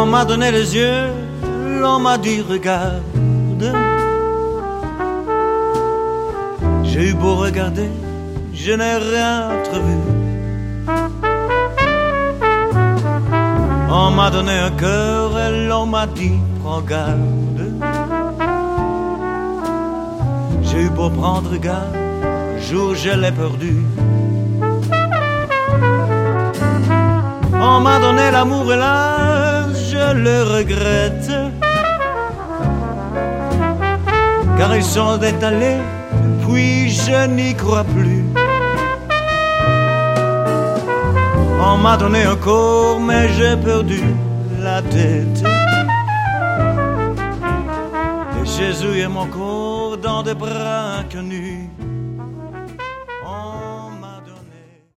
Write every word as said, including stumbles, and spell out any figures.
On m'a donné les yeux, l'on m'a dit regarde. J'ai eu beau regarder, je n'ai rien entrevu. On m'a donné un cœur et l'on m'a dit prends garde. J'ai eu beau prendre garde, un jour je l'ai perdu. On m'a donné l'amour et là je le regrette, car ils sont étalés, puis je n'y crois plus. On m'a donné un corps, mais j'ai perdu la tête. Et Jésus est mon corps dans des bras inconnus.